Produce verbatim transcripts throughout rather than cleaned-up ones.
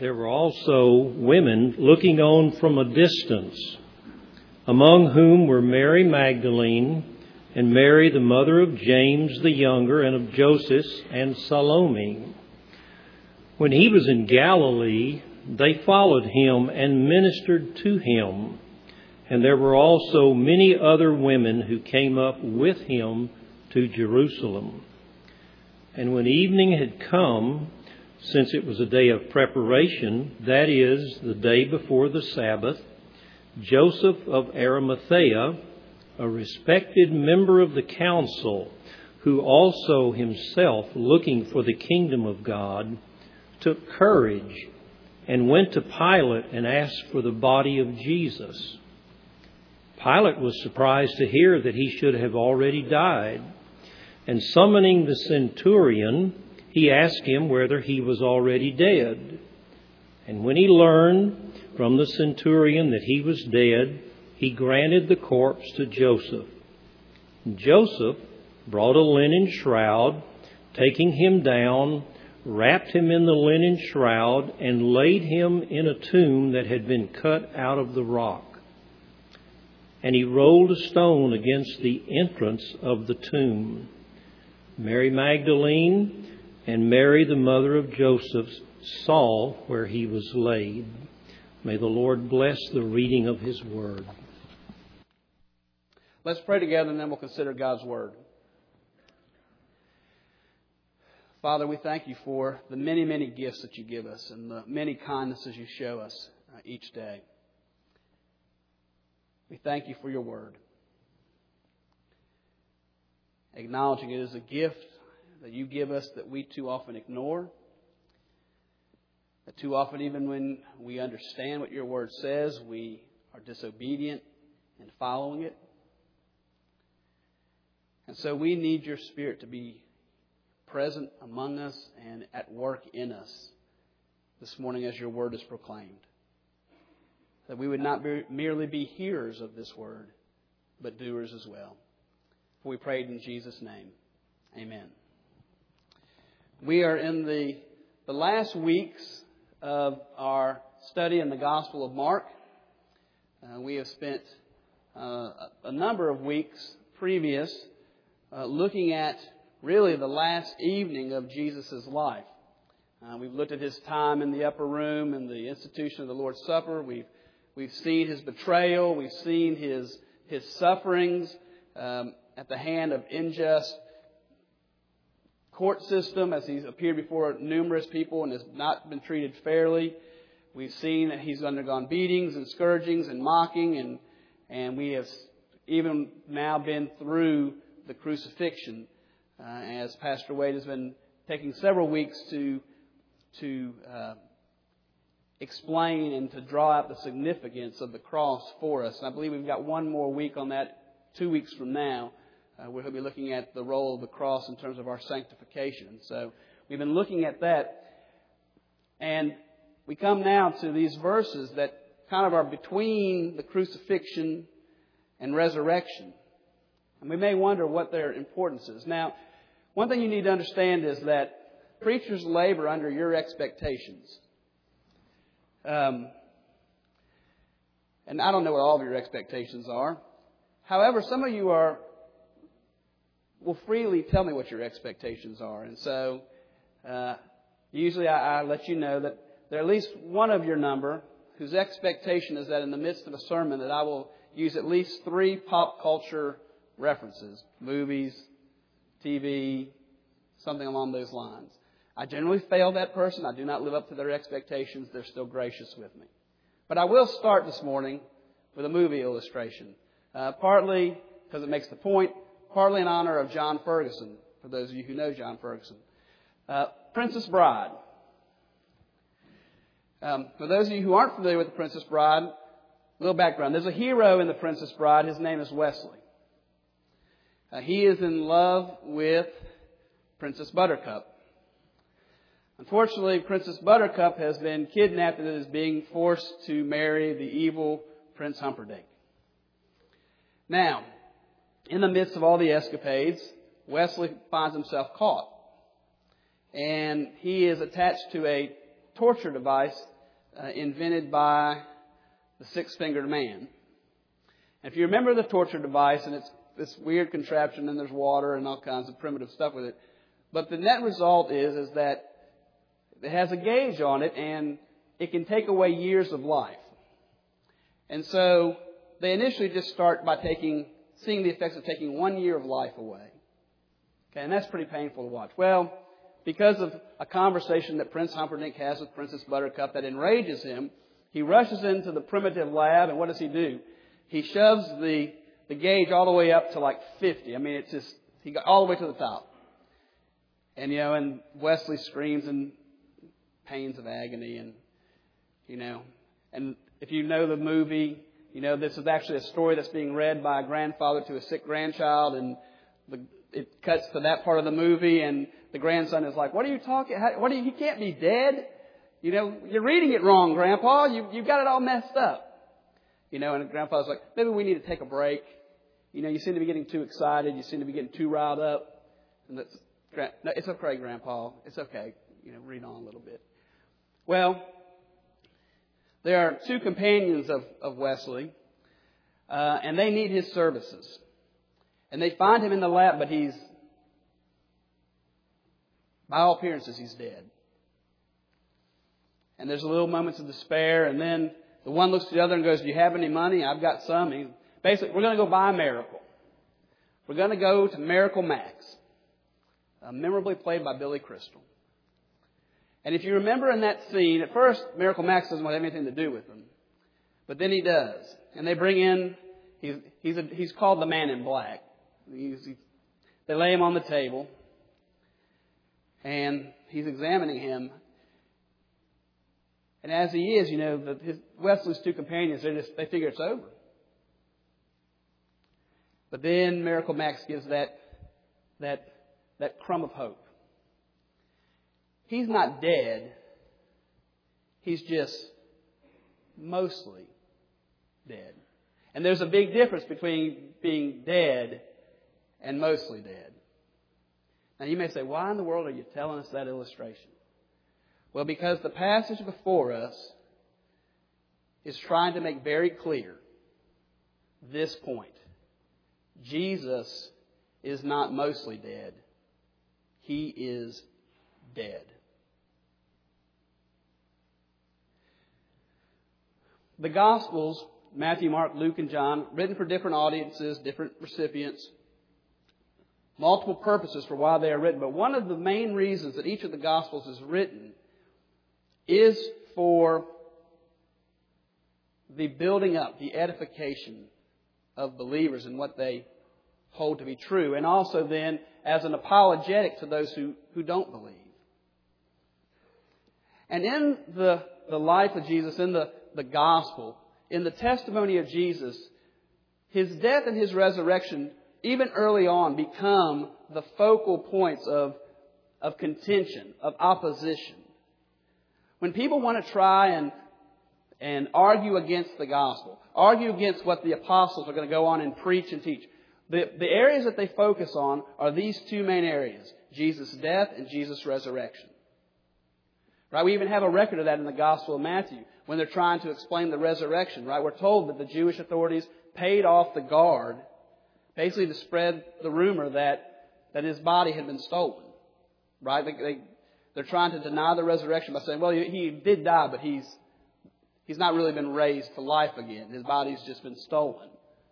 there were also women looking on from a distance, among whom were Mary Magdalene and Mary, the mother of James the younger, and of Joseph, and Salome. When he was in Galilee, they followed him and ministered to him. And there were also many other women who came up with him to Jerusalem. And when evening had come, since it was a day of preparation, that is, the day before the Sabbath, Joseph of Arimathea, a respected member of the council, who also himself looking for the kingdom of God, took courage and went to Pilate and asked for the body of Jesus. Pilate was surprised to hear that he should have already died, and summoning the centurion, he asked him whether he was already dead. And when he learned from the centurion that he was dead, he granted the corpse to Joseph. And Joseph brought a linen shroud, taking him down, wrapped him in the linen shroud, and laid him in a tomb that had been cut out of the rock. And he rolled a stone against the entrance of the tomb. Mary Magdalene and Mary, the mother of Joseph, saw where he was laid. May the Lord bless the reading of his word. Let's pray together and then we'll consider God's word. Father, we thank you for the many, many gifts that you give us and the many kindnesses you show us uh, each day. We thank you for your word. Acknowledging it is a gift that you give us that we too often ignore. That too often, even when we understand what your word says, we are disobedient in following it. And so we need your Spirit to be present among us and at work in us this morning as your word is proclaimed. That we would not be, merely be hearers of this word, but doers as well. For we prayed in Jesus' name. Amen. We are in the, the last weeks of our study in the Gospel of Mark. Uh, we have spent uh, a number of weeks previous uh, looking at really the last evening of Jesus' life. Uh, we've looked at his time in the upper room and the institution of the Lord's Supper. We've we've seen his betrayal. We've seen his his sufferings um, at the hand of unjust court system as he's appeared before numerous people and has not been treated fairly. We've seen that he's undergone beatings and scourgings and mocking, and and we have even now been through the crucifixion. Uh, as Pastor Wade has been taking several weeks to to uh, explain and to draw out the significance of the cross for us. And I believe we've got one more week on that, two weeks from now. Uh, we're going to be looking at the role of the cross in terms of our sanctification. So we've been looking at that. And we come now to these verses that kind of are between the crucifixion and resurrection. And we may wonder what their importance is. Now, one thing you need to understand is that preachers labor under your expectations. Um, and I don't know what all of your expectations are. However, some of you are will freely tell me what your expectations are. And so uh, usually I, I let you know that there are at least one of your number whose expectation is that in the midst of a sermon that I will use at least three pop culture references, movies, T V, something along those lines. I generally fail that person. I do not live up to their expectations. They're still gracious with me. But I will start this morning with a movie illustration. Uh, partly because it makes the point, partly in honor of John Ferguson, for those of you who know John Ferguson. Uh, Princess Bride. Um, for those of you who aren't familiar with The Princess Bride, a little background. There's a hero in The Princess Bride. His name is Wesley. Uh, he is in love with Princess Buttercup. Unfortunately, Princess Buttercup has been kidnapped and is being forced to marry the evil Prince Humperdinck. Now, in the midst of all the escapades, Wesley finds himself caught. And he is attached to a torture device uh, invented by the six-fingered man. And if you remember the torture device, and it's this weird contraption, and there's water and all kinds of primitive stuff with it, but the net result is, is that it has a gauge on it, and it can take away years of life. And so they initially just start by taking, seeing the effects of taking one year of life away. Okay, and that's pretty painful to watch. Well, because of a conversation that Prince Humperdinck has with Princess Buttercup that enrages him, he rushes into the primitive lab, and what does he do? He shoves the, the gauge all the way up to like fifty. I mean, it's just, he got all the way to the top. And, you know, and Wesley screams in pains of agony, and, you know, and if you know the movie, you know, this is actually a story that's being read by a grandfather to a sick grandchild, and the, it cuts to that part of the movie, and the grandson is like, what are you talking, how, what are you, he can't be dead. You know, you're reading it wrong, Grandpa. You, you've got it all messed up. You know, and Grandpa's like, maybe we need to take a break. You know, you seem to be getting too excited. You seem to be getting too riled up. And that's, no, it's okay, Grandpa. It's okay. You know, read on a little bit. Well, there are two companions of, of Wesley, uh, and they need his services. And they find him in the lab, but he's, by all appearances, he's dead. And there's a little moments of despair, and then the one looks to the other and goes, do you have any money? I've got some. He, basically, we're going to go buy a Miracle. We're going to go to Miracle Max, uh, memorably played by Billy Crystal. And if you remember in that scene, at first, Miracle Max doesn't want anything to do with them. But then he does. And they bring in, he's, he's, a, he's called the Man in Black. He's, he, they lay him on the table, and he's examining him. And as he is, you know, the, his, Wesley's two companions, they just they figure it's over. But then Miracle Max gives that that that crumb of hope. He's not dead. He's just mostly dead. And there's a big difference between being dead and mostly dead. Now you may say, why in the world are you telling us that illustration? Well, because the passage before us is trying to make very clear this point. Jesus is not mostly dead. He is dead. The Gospels, Matthew, Mark, Luke, and John, written for different audiences, different recipients, multiple purposes for why they are written. But one of the main reasons that each of the Gospels is written is for the building up, the edification of believers in what they hold to be true, and also then as an apologetic to those who, who don't believe. And in the, the life of Jesus, in the, the gospel, in the testimony of Jesus, His death and His resurrection, even early on, become the focal points of, of contention, of opposition. When people want to try and, and argue against the gospel, argue against what the apostles are going to go on and preach and teach, the, the areas that they focus on are these two main areas, Jesus' death and Jesus' resurrection. Right? We even have a record of that in the Gospel of Matthew when they're trying to explain the resurrection. Right? We're told that the Jewish authorities paid off the guard basically to spread the rumor that, that his body had been stolen. Right? They, they, they're trying to deny the resurrection by saying, well, he, he did die, but he's he's not really been raised to life again. His body's just been stolen.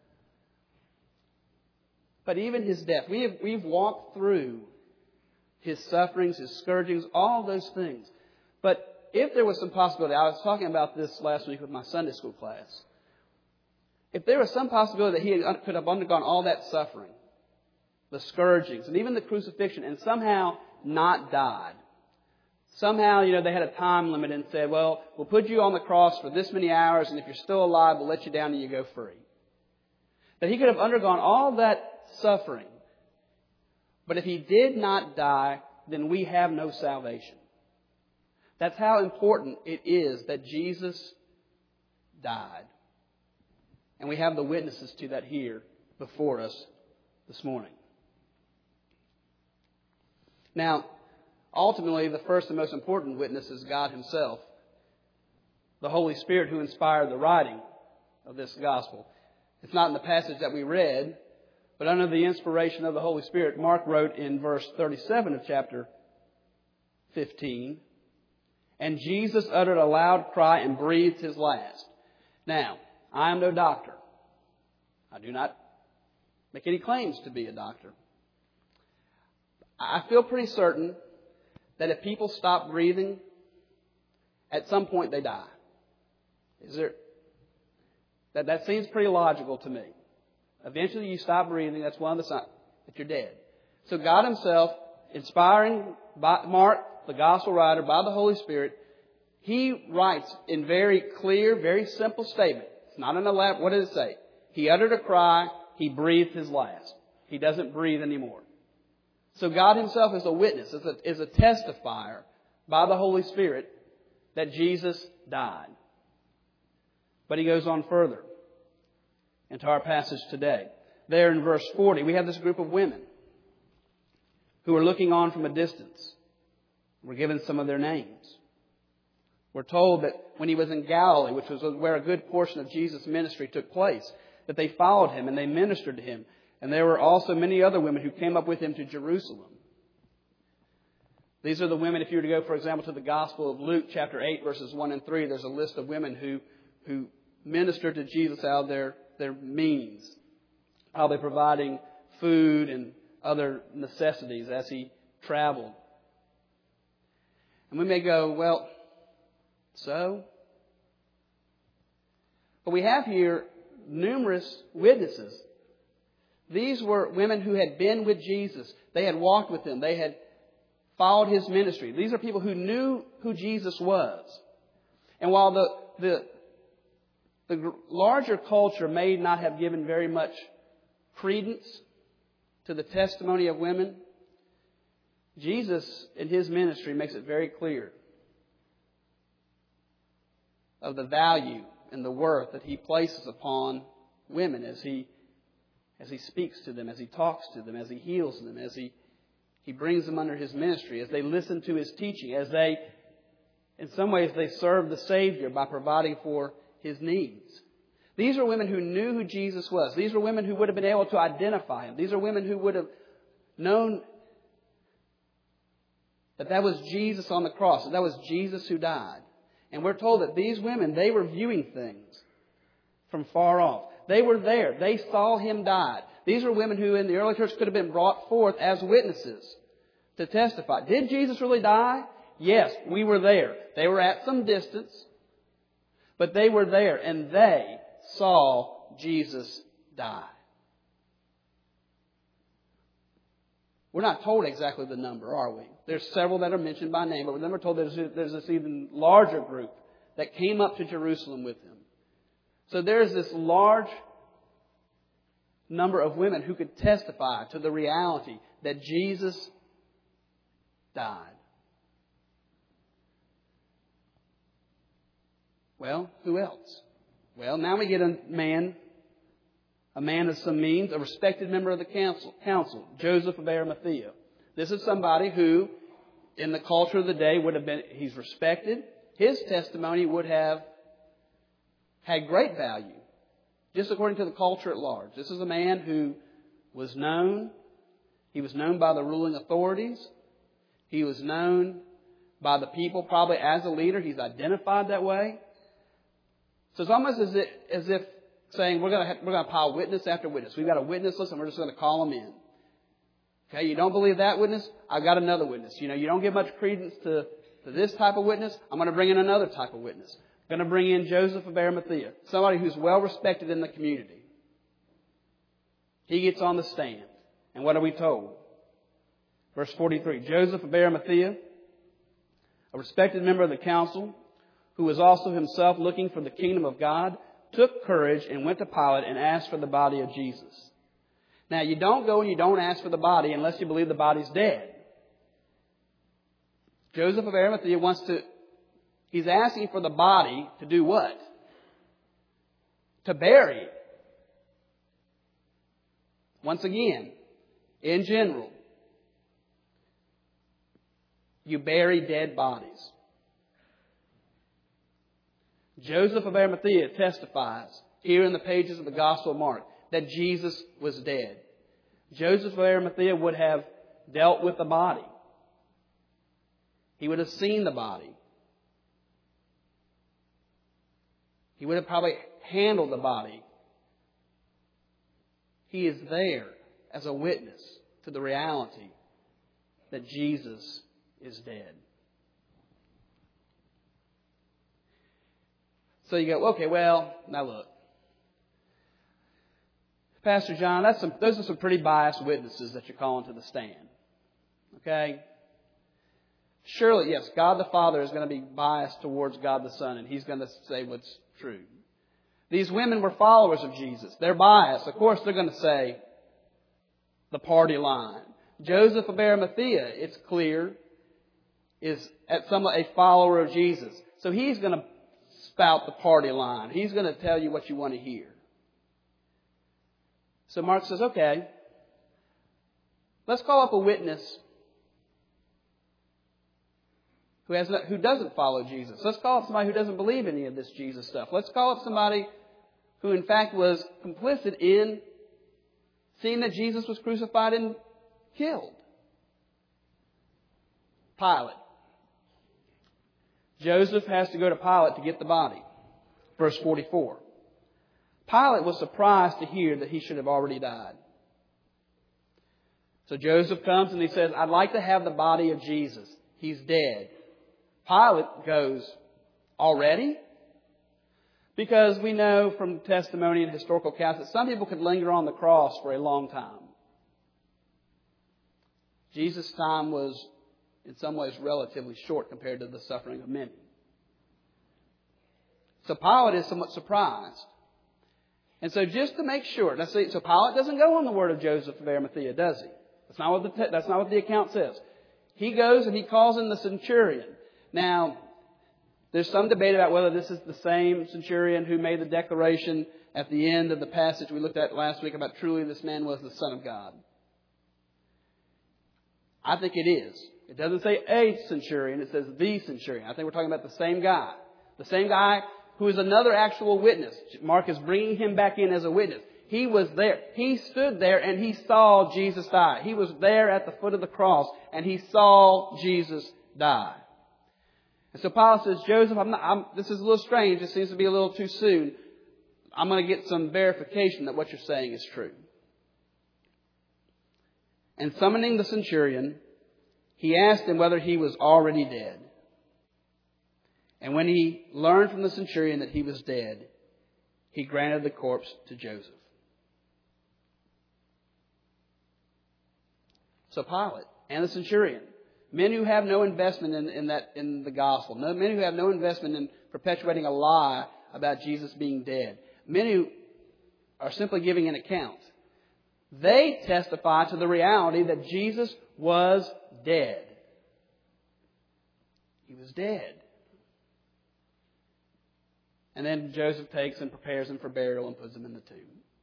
But even His death, we have, we've walked through His sufferings, His scourgings, all those things. But if there was some possibility, I was talking about this last week with my Sunday school class. If there was some possibility that He could have undergone all that suffering, the scourgings, and even the crucifixion, and somehow not died. Somehow, you know, they had a time limit and said, well, we'll put you on the cross for this many hours, and if you're still alive, we'll let you down and you go free. That He could have undergone all that suffering. But if He did not die, then we have no salvation. That's how important it is that Jesus died. And we have the witnesses to that here before us this morning. Now, ultimately the first and most important witness is God Himself, the Holy Spirit who inspired the writing of this gospel. It's not in the passage that we read, but under the inspiration of the Holy Spirit, Mark wrote in verse thirty-seven of chapter fifteen, "And Jesus uttered a loud cry and breathed His last." Now, I am no doctor. I do not make any claims to be a doctor. I feel pretty certain that if people stop breathing, at some point they die. Is there? That, that seems pretty logical to me. Eventually you stop breathing, that's one of the signs that you're dead. So God Himself, inspiring by Mark, the gospel writer, by the Holy Spirit, He writes in very clear, very simple statement. It's not an elaborate, what does it say? He uttered a cry, He breathed His last. He doesn't breathe anymore. So God Himself is a witness, is a, is a testifier by the Holy Spirit that Jesus died. But He goes on further into our passage today. There in verse forty, we have this group of women who are looking on from a distance. We're given some of their names. We're told that when He was in Galilee, which was where a good portion of Jesus' ministry took place, that they followed Him and they ministered to Him. And there were also many other women who came up with Him to Jerusalem. These are the women, if you were to go, for example, to the Gospel of Luke, chapter eight, verses one and three, there's a list of women who, who ministered to Jesus out of their, their means, how they're providing food and other necessities as He traveled. And we may go, well, so? But we have here numerous witnesses. These were women who had been with Jesus. They had walked with Him. They had followed His ministry. These are people who knew who Jesus was. And while the, the, the larger culture may not have given very much credence to the testimony of women, Jesus in His ministry makes it very clear of the value and the worth that He places upon women as He as He speaks to them, as He talks to them, as He heals them, as He, he brings them under His ministry, as they listen to His teaching, as they, in some ways, they serve the Savior by providing for His needs. These are women who knew who Jesus was. These were women who would have been able to identify Him. These are women who would have known that that was Jesus on the cross, that that was Jesus who died. And we're told that these women, they were viewing things from far off. They were there. They saw Him die. These were women who in the early church could have been brought forth as witnesses to testify. Did Jesus really die? Yes, we were there. They were at some distance, but they were there and they saw Jesus die. We're not told exactly the number, are we? There's several that are mentioned by name, but then we're told there's, there's this even larger group that came up to Jerusalem with Him. So there's this large number of women who could testify to the reality that Jesus died. Well, who else? Well, now we get a man, a man of some means, a respected member of the council, council, Joseph of Arimathea. This is somebody who, in the culture of the day, would have been, he's respected. His testimony would have had great value, just according to the culture at large. This is a man who was known. He was known by the ruling authorities. He was known by the people probably as a leader. He's identified that way. So it's almost as if, as if saying we're going to we're going to pile witness after witness. We've got a witness list and we're just going to call them in. Okay, you don't believe that witness? I've got another witness. You know, you don't give much credence to, to this type of witness? I'm going to bring in another type of witness. I'm going to bring in Joseph of Arimathea, somebody who's well respected in the community. He gets on the stand. And what are we told? Verse forty-three, Joseph of Arimathea, a respected member of the council, who was also himself looking for the kingdom of God, took courage and went to Pilate and asked for the body of Jesus. Now, you don't go and you don't ask for the body unless you believe the body's dead. Joseph of Arimathea wants to, he's asking for the body to do what? To bury it. Once again, in general, You bury dead bodies. Joseph of Arimathea testifies here in the pages of the Gospel of Mark that Jesus was dead. Joseph of Arimathea would have dealt with the body. He would have seen the body. He would have probably handled the body. He is there as a witness to the reality that Jesus is dead. So you go, okay, well, now look. Pastor John, that's some, those are some pretty biased witnesses that you're calling to the stand. Okay? Surely, yes, God the Father is going to be biased towards God the Son, and He's going to say what's true. These women were followers of Jesus. They're biased. Of course, they're going to say the party line. Joseph of Arimathea, it's clear, is at some a follower of Jesus. So he's going to spout the party line. He's going to tell you what you want to hear. So Mark says, okay, let's call up a witness who has not, who doesn't follow Jesus. Let's call up somebody who doesn't believe any of this Jesus stuff. Let's call up somebody who in fact was complicit in seeing that Jesus was crucified and killed. Pilate. Joseph has to go to Pilate to get the body. Verse forty-four. Pilate was surprised to hear that he should have already died. So Joseph comes and he says, I'd like to have the body of Jesus. He's dead. Pilate goes, already? Because we know from testimony and historical accounts that some people could linger on the cross for a long time. Jesus' time was in some ways relatively short compared to the suffering of many. So Pilate is somewhat surprised. And so just to make sure, let's see, so Pilate doesn't go on the word of Joseph of Arimathea, does he? That's not what the, that's not what the account says. He goes and he calls in the centurion. Now, there's some debate about whether this is the same centurion who made the declaration at the end of the passage we looked at last week about truly this man was the Son of God. I think it is. It doesn't say a centurion, it says the centurion. I think we're talking about the same guy. The same guy who is another actual witness. Mark is bringing him back in as a witness. He was there. He stood there and he saw Jesus die. He was there at the foot of the cross and he saw Jesus die. And so Pilate says, Joseph, I'm not, I'm, this is a little strange. It seems to be a little too soon. I'm going to get some verification that what you're saying is true. And summoning the centurion, he asked him whether he was already dead. And when he learned from the centurion that he was dead, he granted the corpse to Joseph. So Pilate and the centurion, men who have no investment in, in that in the gospel, no, men who have no investment in perpetuating a lie about Jesus being dead, men who are simply giving an account, they testify to the reality that Jesus was dead. He was dead. And then Joseph takes and prepares him for burial and puts him in the tomb.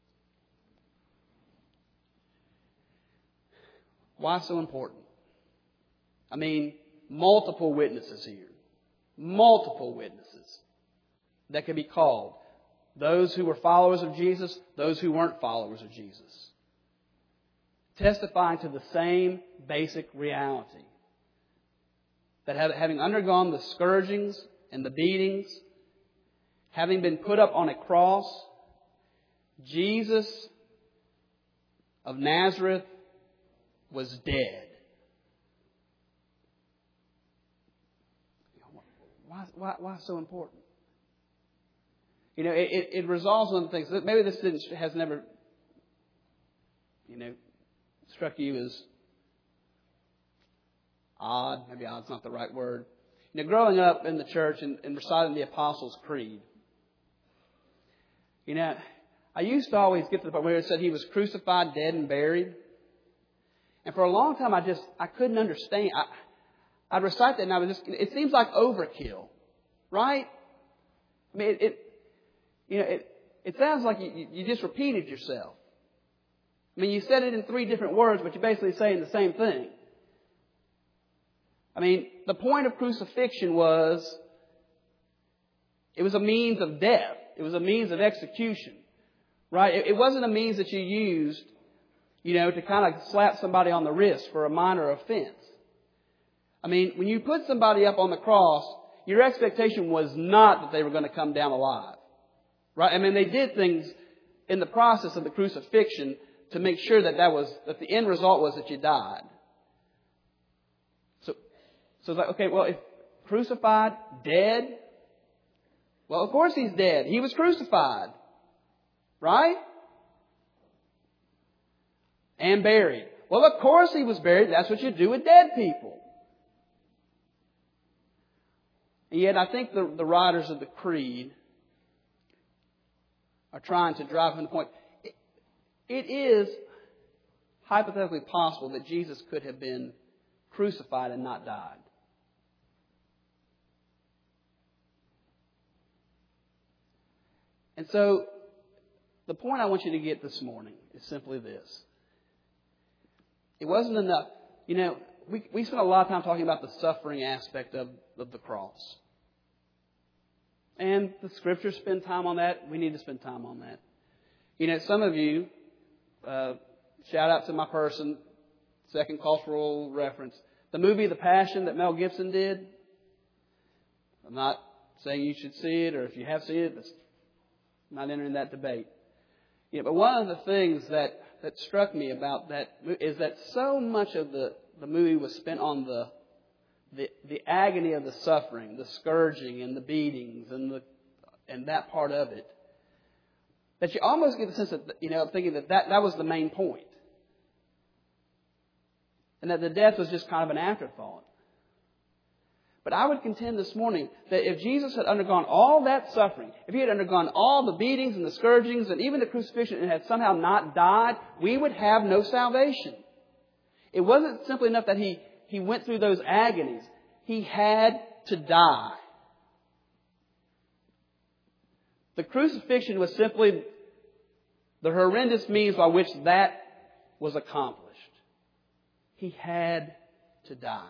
Why so important? I mean, multiple witnesses here. Multiple witnesses that could be called. Those who were followers of Jesus, those who weren't followers of Jesus. Testifying to the same basic reality. That having undergone the scourgings and the beatings, having been put up on a cross, Jesus of Nazareth was dead. Why, why, why so important? You know, it, it, it resolves one of the things. Maybe this didn't, has never, you know, struck you as odd. Maybe odd's not the right word. You know, growing up in the church and, and reciting the Apostles' Creed, you know, I used to always get to the point where it said he was crucified, dead, and buried. And for a long time, I just, I couldn't understand. I, I'd recite that and I was just, it seems like overkill, right? I mean, it, it you know, it, it sounds like you, you just repeated yourself. I mean, you said it in three different words, but you're basically saying the same thing. I mean, the point of crucifixion was, it was a means of death. It was a means of execution. Right? It, it wasn't a means that you used, you know, to kind of slap somebody on the wrist for a minor offense. I mean, when you put somebody up on the cross, your expectation was not that they were going to come down alive. Right? I mean, they did things in the process of the crucifixion to make sure that that was, that the end result was that you died. So, so it's like, okay, well, if crucified, dead, well, of course He's dead. He was crucified. Right? And buried. Well, of course He was buried. That's what you do with dead people. And yet I think the, the writers of the Creed are trying to drive home the point. It, it is hypothetically possible that Jesus could have been crucified and not died. And so, the point I want you to get this morning is simply this. It wasn't enough. You know, we, we spent a lot of time talking about the suffering aspect of, of the cross. And the Scriptures spend time on that. We need to spend time on that. You know, some of you, uh, shout out to my person, second cultural reference. The movie The Passion that Mel Gibson did. I'm not saying you should see it, or if you have seen it, I'm not entering that debate. Yeah, but one of the things that, that struck me about that is that so much of the, the movie was spent on the, the the agony of the suffering, the scourging and the beatings and the and that part of it, that you almost get the sense that, you know, of thinking that, that that was the main point. And that the death was just kind of an afterthought. But I would contend this morning that if Jesus had undergone all that suffering, if He had undergone all the beatings and the scourgings and even the crucifixion and had somehow not died, we would have no salvation. It wasn't simply enough that He, he went through those agonies. He had to die. The crucifixion was simply the horrendous means by which that was accomplished. He had to die.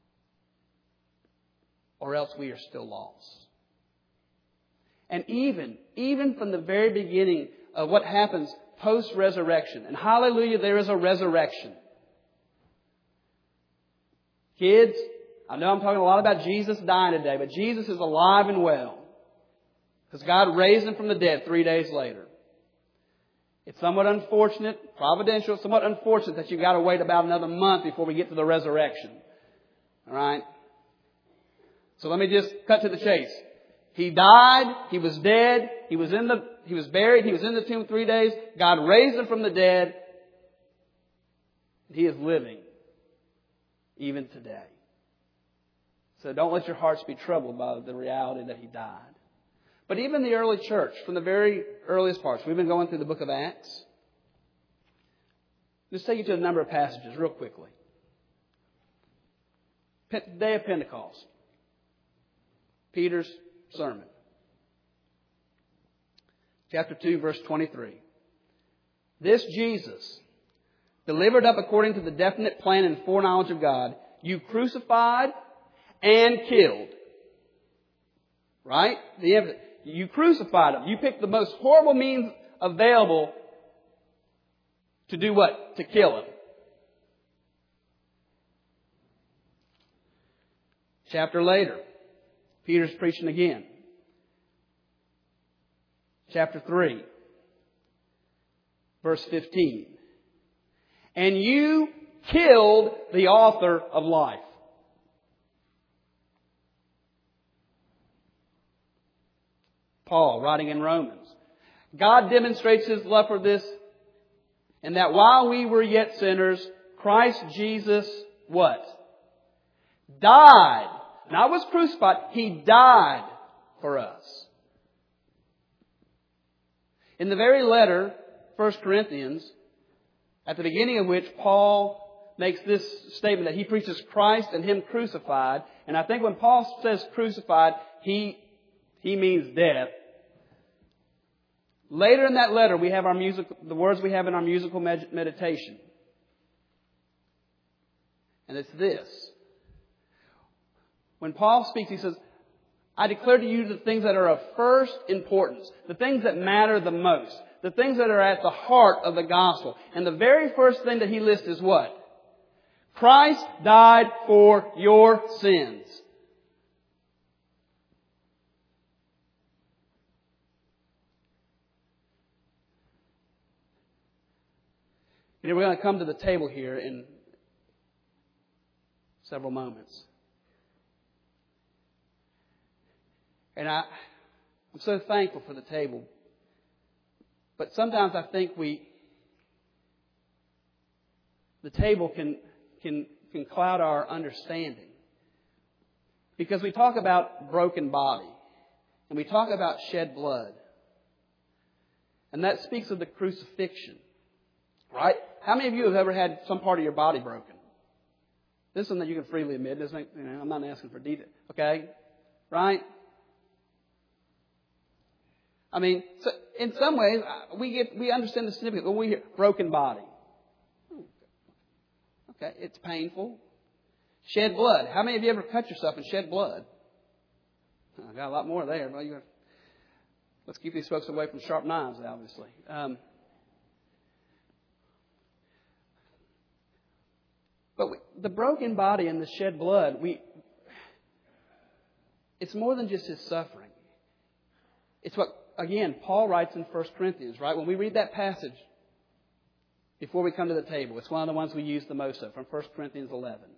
Or else we are still lost. And even, even from the very beginning of what happens post-resurrection, and hallelujah, there is a resurrection. Kids, I know I'm talking a lot about Jesus dying today, but Jesus is alive and well. Because God raised Him from the dead three days later. It's somewhat unfortunate, providential, somewhat unfortunate that you've got to wait about another month before we get to the resurrection. All right? So let me just cut to the chase. He died. He was dead. He was in the, he was buried. He was in the tomb three days. God raised Him from the dead. He is living even today. So don't let your hearts be troubled by the reality that He died. But even the early church, from the very earliest parts, we've been going through the book of Acts. Let's take you to a number of passages real quickly. Day of Pentecost. Peter's sermon. Chapter two, verse twenty-three. This Jesus, delivered up according to the definite plan and foreknowledge of God, you crucified and killed. Right? The evidence. You crucified Him. You picked the most horrible means available to do what? To kill Him. Chapter later, Peter's preaching again. Chapter three, verse fifteen. And you killed the author of life. Paul, writing in Romans. God demonstrates His love for this, and that while we were yet sinners, Christ Jesus, what? Died. Not was crucified. He died for us. In the very letter, First Corinthians, at the beginning of which Paul makes this statement that he preaches Christ and Him crucified. And I think when Paul says crucified, he, he means death. Later in that letter, we have our music, the words we have in our musical med- meditation. And it's this. When Paul speaks, he says, I declare to you the things that are of first importance, the things that matter the most, the things that are at the heart of the gospel. And the very first thing that he lists is what? Christ died for your sins. You know, we're going to come to the table here in several moments. And I, I'm so thankful for the table. But sometimes I think we, the table can, can, can cloud our understanding. Because we talk about broken body. And we talk about shed blood. And that speaks of the crucifixion. Right? How many of you have ever had some part of your body broken? This is something that you can freely admit. This, you know, I'm not asking for detail. Okay? Right? I mean, so in some ways, we get we understand the significance. When we hear broken body, okay, it's painful. Shed blood. How many of you ever cut yourself and shed blood? I got a lot more there. Well, you have, let's keep these folks away from sharp knives, obviously. Um, but we, the broken body and the shed blood, we it's more than just his suffering. It's what, again, Paul writes in First Corinthians, right? When we read that passage before we come to the table, it's one of the ones we use the most of, from First Corinthians eleven.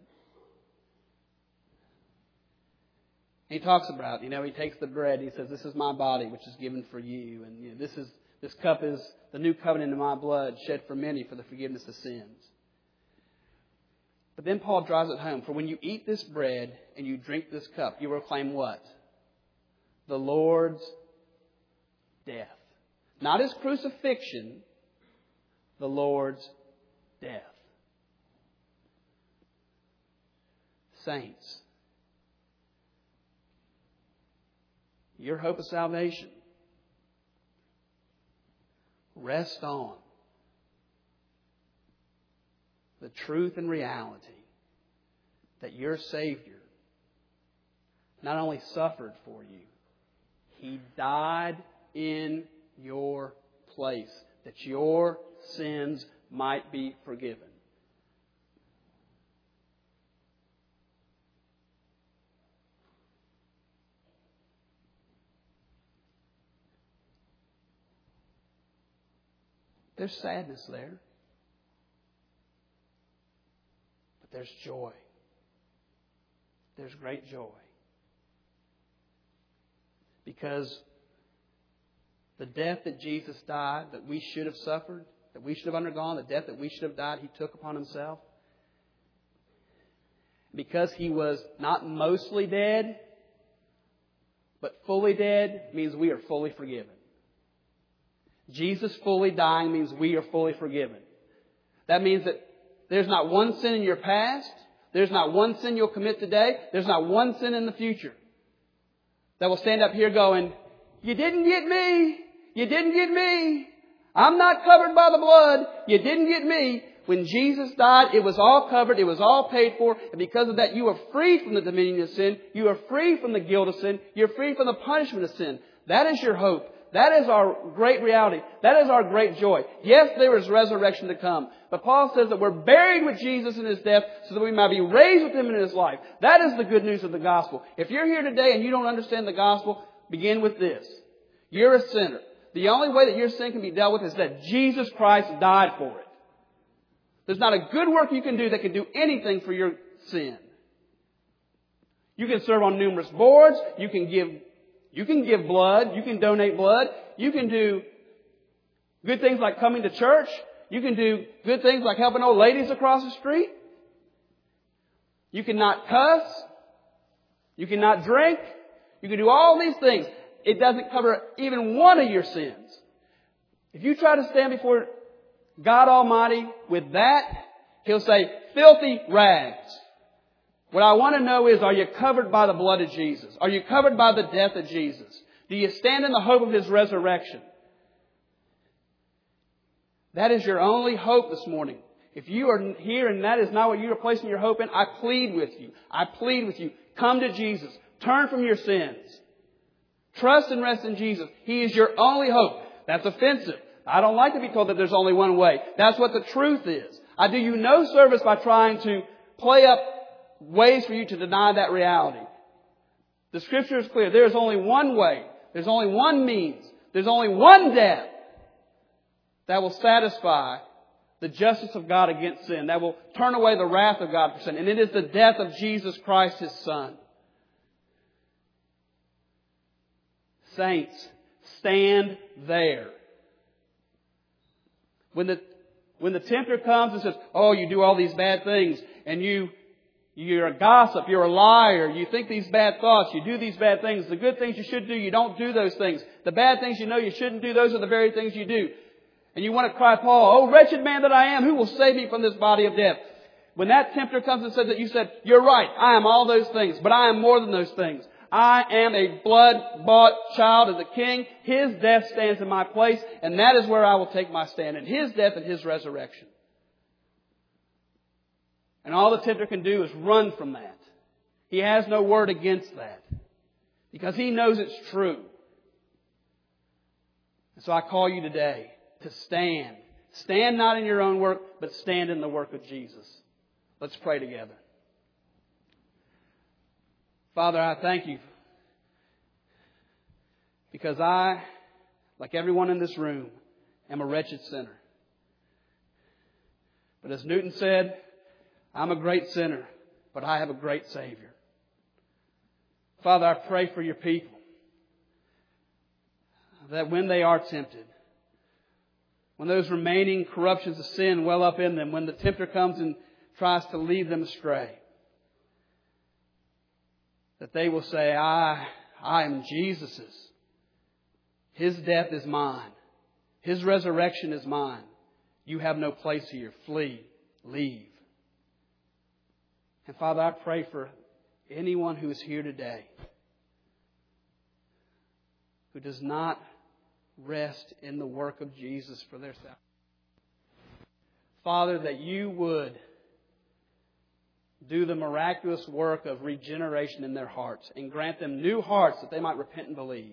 He talks about, you know, he takes the bread, he says, this is my body which is given for you. And you know, this is this cup is the new covenant in my blood shed for many for the forgiveness of sins. But then Paul drives it home. For when you eat this bread and you drink this cup, you proclaim what? The Lord's death. Not his crucifixion, the Lord's death. Saints, your hope of salvation rests on the truth and reality that your Savior not only suffered for you, He died in your place, that your sins might be forgiven. There's sadness there. But there's joy. There's great joy. Because the death that Jesus died, that we should have suffered, that we should have undergone, the death that we should have died, He took upon Himself. Because He was not mostly dead, but fully dead, means we are fully forgiven. Jesus fully dying means we are fully forgiven. That means that there's not one sin in your past. There's not one sin you'll commit today. There's not one sin in the future that will stand up here going, you didn't get me. You didn't get me. I'm not covered by the blood. You didn't get me. When Jesus died, it was all covered. It was all paid for. And because of that, you are free from the dominion of sin. You are free from the guilt of sin. You're free from the punishment of sin. That is your hope. That is our great reality. That is our great joy. Yes, there is resurrection to come. But Paul says that we're buried with Jesus in His death so that we might be raised with Him in His life. That is the good news of the gospel. If you're here today and you don't understand the gospel, begin with this. You're a sinner. The only way that your sin can be dealt with is that Jesus Christ died for it. There's not a good work you can do that can do anything for your sin. You can serve on numerous boards. You can give You can give blood. You can donate blood. You can do good things like coming to church. You can do good things like helping old ladies across the street. You cannot cuss. You cannot drink. You can do all these things. It doesn't cover even one of your sins. If you try to stand before God Almighty with that, He'll say, filthy rags. What I want to know is, are you covered by the blood of Jesus? Are you covered by the death of Jesus? Do you stand in the hope of His resurrection? That is your only hope this morning. If you are here and that is not what you are placing your hope in, I plead with you. I plead with you. Come to Jesus. Turn from your sins. Trust and rest in Jesus. He is your only hope. That's offensive. I don't like to be told that there's only one way. That's what the truth is. I do you no service by trying to play up ways for you to deny that reality. The Scripture is clear. There is only one way. There's only one means. There's only one death that will satisfy the justice of God against sin, that will turn away the wrath of God for sin. And it is the death of Jesus Christ, His Son. Saints, stand there. When the, when the tempter comes and says, oh, you do all these bad things, and you, you're a gossip, you're a liar, you think these bad thoughts, you do these bad things, the good things you should do, you don't do those things. The bad things you know you shouldn't do, those are the very things you do. And you want to cry, Paul, oh, wretched man that I am, who will save me from this body of death? When that tempter comes and says that, you said, you're right, I am all those things, but I am more than those things. I am a blood-bought child of the King. His death stands in my place, and that is where I will take my stand, in His death and His resurrection. And all the tempter can do is run from that. He has no word against that, because he knows it's true. And so I call you today to stand. Stand not in your own work, but stand in the work of Jesus. Let's pray together. Father, I thank You because I, like everyone in this room, am a wretched sinner. But as Newton said, I'm a great sinner, but I have a great Savior. Father, I pray for Your people that when they are tempted, when those remaining corruptions of sin well up in them, when the tempter comes and tries to lead them astray, that they will say, I, I am Jesus's. His death is mine. His resurrection is mine. You have no place here. Flee. Leave. And Father, I pray for anyone who is here today who does not rest in the work of Jesus for their salvation. Father, that You would do the miraculous work of regeneration in their hearts and grant them new hearts that they might repent and believe.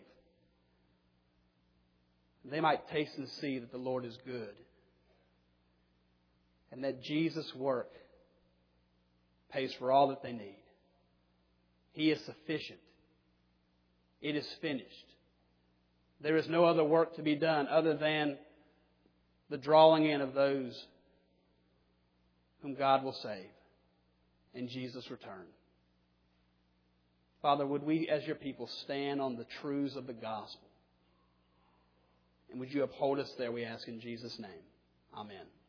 They might taste and see that the Lord is good. And that Jesus' work pays for all that they need. He is sufficient. It is finished. There is no other work to be done other than the drawing in of those whom God will save in Jesus' return. Father, would we as Your people stand on the truths of the gospel? And would You uphold us there, we ask in Jesus' name. Amen.